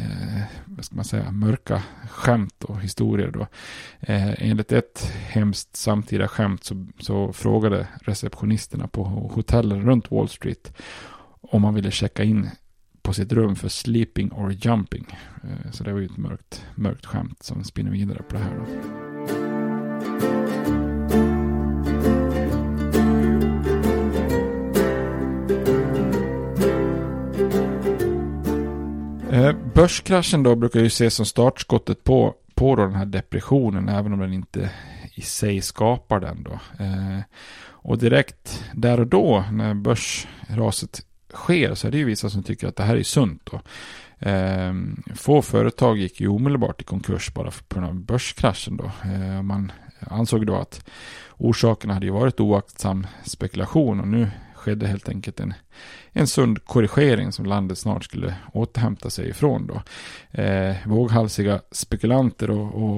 vad ska man säga, mörka skämt och historier då. Enligt ett hemskt samtida skämt så frågade receptionisterna på hotellen runt Wall Street om man ville checka in på sitt rum för sleeping or jumping. Så det var ju ett mörkt skämt som spinner vidare på det här då. Börskraschen då brukar ju ses som startskottet på då den här depressionen, även om den inte i sig skapar den då. Och direkt där och då när börsraset sker så är det ju vissa som tycker att det här är sunt då. Få företag gick ju omedelbart i konkurs bara på grund av börskraschen då. Man ansåg då att orsakerna hade ju varit oaktsam spekulation och nu skedde helt enkelt en sund korrigering som landet snart skulle återhämta sig ifrån då. Våghalsiga spekulanter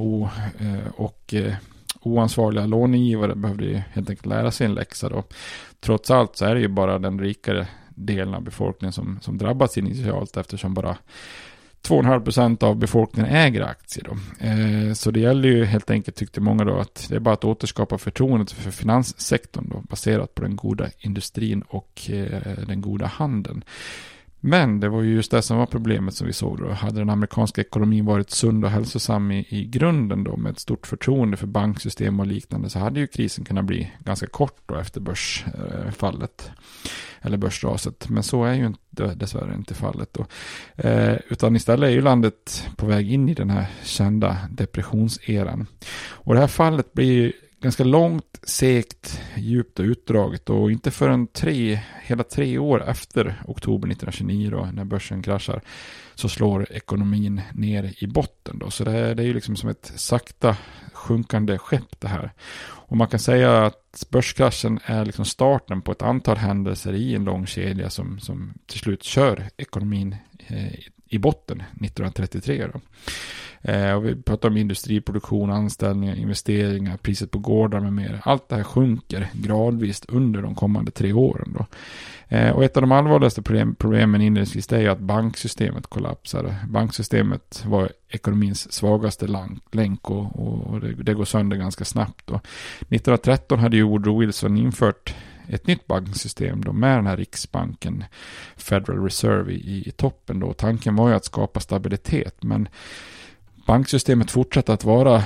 och oansvariga lånegivare behövde ju helt enkelt lära sig en läxa då. Trots allt så är det ju bara den rikare delen av befolkningen som drabbas initialt, eftersom bara 2,5% av befolkningen äger aktier då. Så det gäller ju helt enkelt, tyckte många då, att det är bara att återskapa förtroendet för finanssektorn då, baserat på den goda industrin och den goda handeln. Men det var ju just det som var problemet som vi såg då. Hade den amerikanska ekonomin varit sund och hälsosam i grunden då, med ett stort förtroende för banksystem och liknande, så hade ju krisen kunnat bli ganska kort då efter börsfallet eller börsraset. Men så är ju dessvärre inte fallet då. Utan istället är ju landet på väg in i den här kända depressionseran. Och det här fallet blir ganska långt, segt, djupt och utdraget, och inte förrän hela 3 år efter oktober 1929 då, när börsen kraschar, så slår ekonomin ner i botten då. Så det är ju liksom som ett sakta sjunkande skepp det här. Och man kan säga att börskraschen är liksom starten på ett antal händelser i en lång kedja som till slut kör ekonomin i botten 1933 då. Och vi pratar om industriproduktion, anställningar, investeringar, priset på gårdar med mer. Allt det här sjunker gradvis under de kommande 3 åren då. Och ett av de allvarligaste problemen inledningsvis är att banksystemet kollapsade. Banksystemet var ekonomins svagaste länk och det går sönder ganska snabbt då. 1913 hade ju Woodrow Wilson infört ett nytt banksystem då, med den här riksbanken Federal Reserve i toppen då. Tanken var ju att skapa stabilitet, men banksystemet fortsatte att vara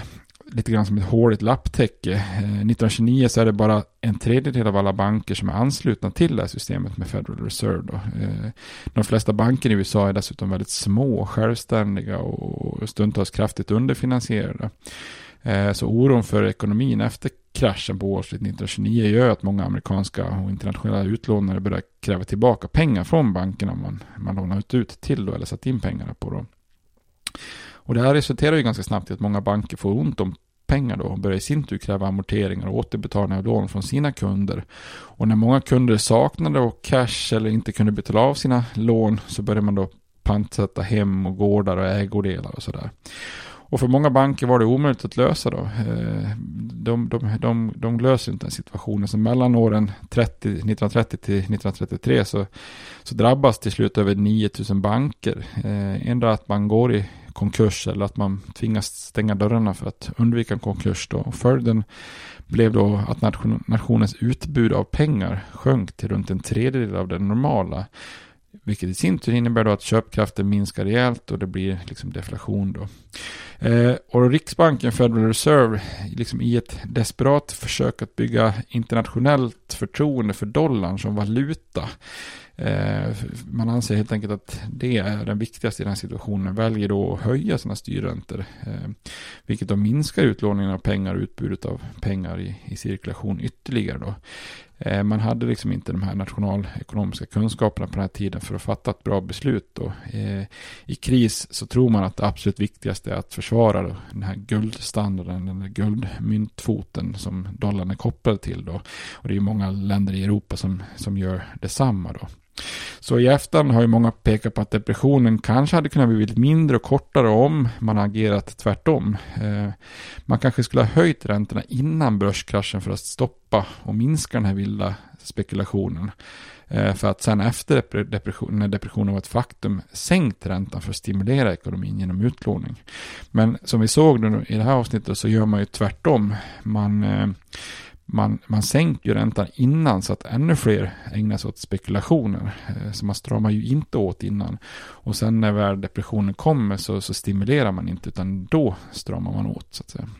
lite grann som ett hårigt lapptäcke. 1929 så är det bara 1/3 av alla banker som är anslutna till det här systemet med Federal Reserve då. De flesta banker i USA är dessutom väldigt små, självständiga och stundtals kraftigt underfinansierade. Så oron för ekonomin efter kraschen på Wall Street 1929 gör att många amerikanska och internationella utlånare börjar kräva tillbaka pengar från bankerna man lånat ut till då, eller satt in pengarna på då. Och det här resulterar ju ganska snabbt i att många banker får ont om pengar då och börjar i sin tur kräva amorteringar och återbetalningar av lån från sina kunder. Och när många kunder saknade och cash eller inte kunde betala av sina lån så börjar man då pantsätta hem och gårdar och ägodelar och sådär. Och för många banker var det omöjligt att lösa då. De löser inte den situationen. Så mellan åren 1930 till 1933 så drabbas till slut över 9000 banker. Ändå att man går i konkurs eller att man tvingas stänga dörrarna för att undvika en konkurs då. Och följden blev då att nationens utbud av pengar sjönk till runt 1/3 av det normala. Vilket i sin tur innebär då att köpkraften minskar rejält och det blir liksom deflation då. Och Riksbanken, Federal Reserve, liksom i ett desperat försök att bygga internationellt förtroende för dollarn som valuta. Man anser helt enkelt att det är den viktigaste i den här situationen. Väljer då att höja sina styrräntor. Vilket då minskar utlåningen av pengar och utbudet av pengar i cirkulation ytterligare då. Man hade liksom inte de här nationalekonomiska kunskaperna på den här tiden för att fatta ett bra beslut då. I kris så tror man att det absolut viktigaste är att försvara då, den här guldstandarden, den här guldmyntfoten som dollarn är kopplad till då. Och det är ju många länder i Europa som gör detsamma då. Så i efterhand har ju många pekat på att depressionen kanske hade kunnat bli mindre och kortare om man agerat tvärtom. Man kanske skulle ha höjt räntorna innan börskraschen för att stoppa och minska den här vilda spekulationen. För att sen efter när depressionen var ett faktum sänkt räntan för att stimulera ekonomin genom utlåning. Men som vi såg nu i det här avsnittet så gör man ju tvärtom. Man sänker ju räntan innan så att ännu fler ägnar sig åt spekulationer. Så man stramar ju inte åt innan. Och sen när väl depressionen kommer så stimulerar man inte utan då stramar man åt så att säga.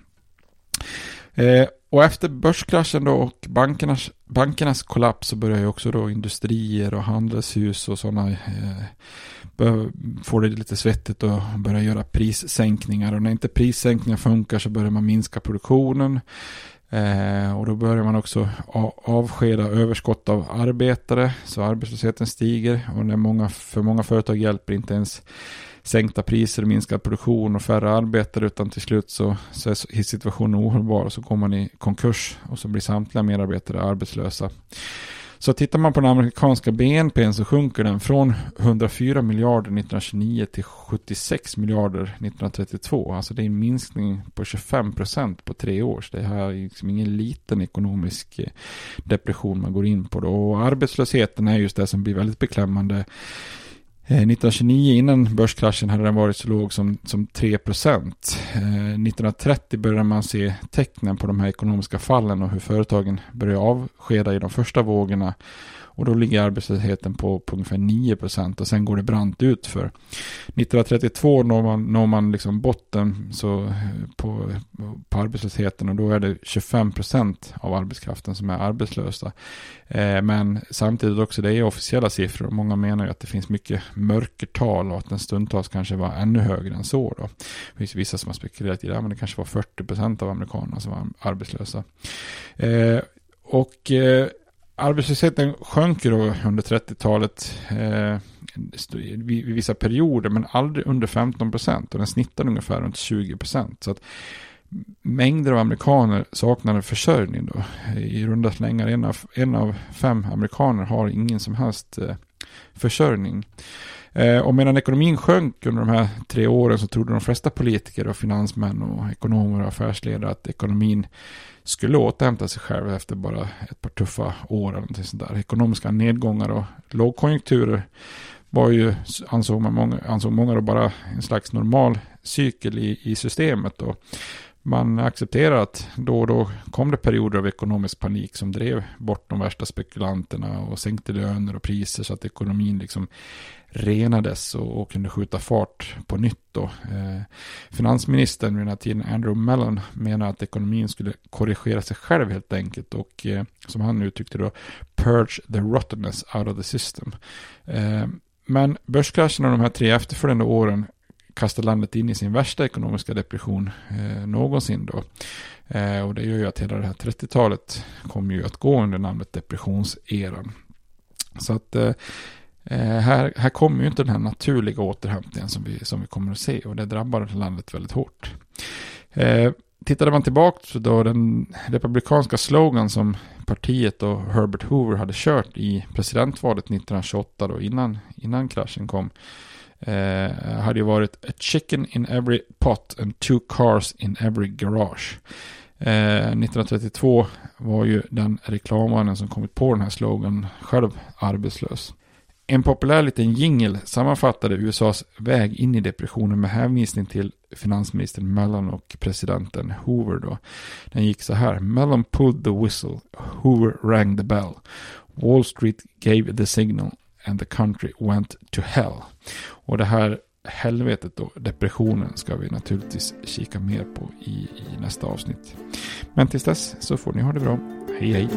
Och efter börskraschen då och bankernas kollaps så börjar ju också då industrier och handelshus och sådana får det lite svettigt och börja göra prissänkningar. Och när inte prissänkningar funkar så börjar man minska produktionen. Och då börjar man också avskeda överskott av arbetare så arbetslösheten stiger och för många företag hjälper inte ens sänkta priser, minskad produktion och färre arbetare utan till slut så är situationen ohållbar och så går man i konkurs och så blir samtliga medarbetare arbetslösa. Så tittar man på den amerikanska BNP så sjunker den från 104 miljarder 1929 till 76 miljarder 1932. Alltså det är en minskning på 25% på 3 år. Så det här är liksom ingen liten ekonomisk depression man går in på då. Och arbetslösheten är just det som blir väldigt beklämmande. 1929 innan börskraschen hade den varit så låg som 3%. 1930 började man se tecknen på de här ekonomiska fallen och hur företagen började avskeda i de första vågorna. Och då ligger arbetslösheten på ungefär 9% och sen går det brant ut för. 1932 når man liksom botten så på arbetslösheten och då är det 25% av arbetskraften som är arbetslösa. Men samtidigt också det är officiella siffror och många menar ju att det finns mycket mörkertal och att den stundtals kanske var ännu högre än så då. Det finns vissa som har spekulerat i det men det kanske var 40% av amerikanerna som var arbetslösa. Arbetslösheten sjönker då under 30-talet vid vissa perioder men aldrig under 15% och den snittar ungefär runt 20%. Så att mängder av amerikaner saknar försörjning då. I runda slängar en av 5 amerikaner har ingen som helst försörjning. Och medan ekonomin sjönk under de här 3 åren så trodde de flesta politiker och finansmän och ekonomer och affärsledare att ekonomin skulle återhämta sig själv efter bara ett par tuffa år eller något sånt där. Ekonomiska nedgångar och lågkonjunkturer var ju, ansåg många då bara en slags normal cykel i systemet då. Man accepterar att då och då kom det perioder av ekonomisk panik som drev bort de värsta spekulanterna och sänkte löner och priser så att ekonomin liksom renades och kunde skjuta fart på nytt då. Finansministern vid den här tiden, Andrew Mellon, menar att ekonomin skulle korrigera sig själv helt enkelt och som han uttryckte då, purge the rottenness out of the system. Men börskraschen och de här 3 efterföljande åren kastar landet in i sin värsta ekonomiska depression någonsin då. Och det gör ju att hela det här 30-talet kommer ju att gå under namnet depressionseran. Så att här kommer ju inte den här naturliga återhämtningen som vi kommer att se, och det drabbar landet väldigt hårt. Tittade man tillbaka då den republikanska slogan som partiet och Herbert Hoover hade kört i presidentvalet 1928 då, innan kraschen kom, hade ju varit a chicken in every pot and 2 cars in every garage. 1932 var ju den reklammannen som kommit på den här slogan själv arbetslös. En populär liten jingle sammanfattade USAs väg in i depressionen med hänvisning till finansministern Mellon och presidenten Hoover då. Den gick så här: Mellon pulled the whistle, Hoover rang the bell, Wall Street gave the signal and the country went to hell. Och det här helvetet då, depressionen, ska vi naturligtvis kika mer på i nästa avsnitt. Men tills dess så får ni ha det bra. Hej hej!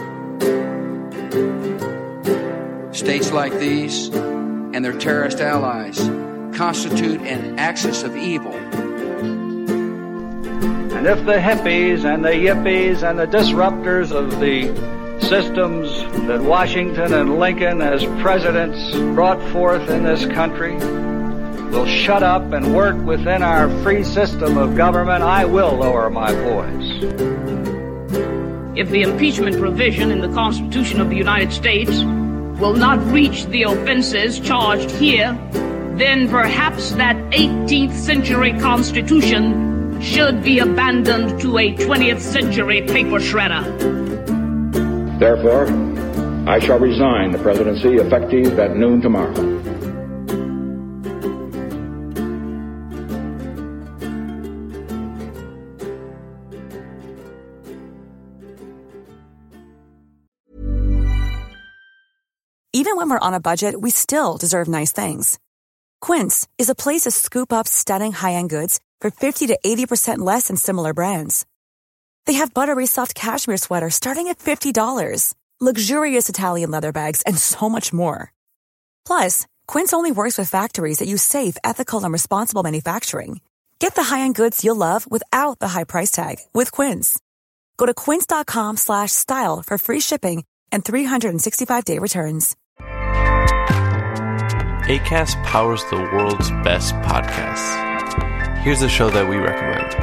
States like these and their terrorist allies constitute an axis of evil. And if the hippies and the yippies and the disruptors of the systems that Washington and Lincoln as presidents brought forth in this country will shut up and work within our free system of government, I will lower my voice. If the impeachment provision in the Constitution of the United States will not reach the offenses charged here, then perhaps that 18th century Constitution should be abandoned to a 20th century paper shredder. Therefore, I shall resign the presidency effective at noon tomorrow. Even when we're on a budget, we still deserve nice things. Quince is a place to scoop up stunning high-end goods for 50 to 80% less than similar brands. They have buttery soft cashmere sweaters starting at $50, luxurious Italian leather bags, and so much more. Plus, Quince only works with factories that use safe, ethical, and responsible manufacturing. Get the high-end goods you'll love without the high price tag with Quince. Go to quince.com/style for free shipping and 365-day returns. Acast powers the world's best podcasts. Here's a show that we recommend.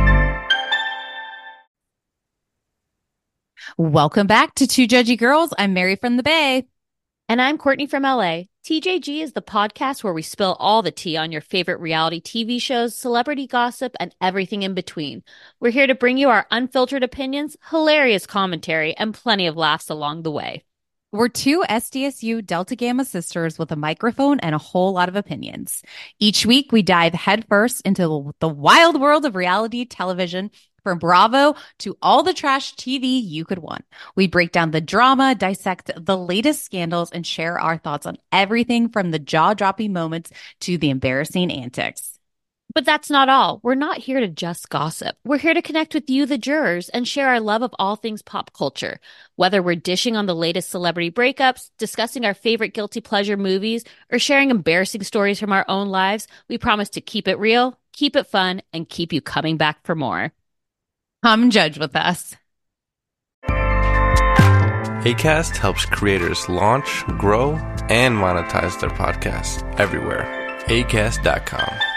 Welcome back to Two Judgy Girls. I'm Mary from the Bay. And I'm Courtney from LA. TJG is the podcast where we spill all the tea on your favorite reality TV shows, celebrity gossip, and everything in between. We're here to bring you our unfiltered opinions, hilarious commentary, and plenty of laughs along the way. We're two SDSU Delta Gamma sisters with a microphone and a whole lot of opinions. Each week, we dive headfirst into the wild world of reality television, from Bravo to all the trash TV you could want. We break down the drama, dissect the latest scandals, and share our thoughts on everything from the jaw-dropping moments to the embarrassing antics. But that's not all. We're not here to just gossip. We're here to connect with you, the jurors, and share our love of all things pop culture. Whether we're dishing on the latest celebrity breakups, discussing our favorite guilty pleasure movies, or sharing embarrassing stories from our own lives, we promise to keep it real, keep it fun, and keep you coming back for more. Come judge with us. Acast helps creators launch, grow, and monetize their podcasts everywhere. Acast.com.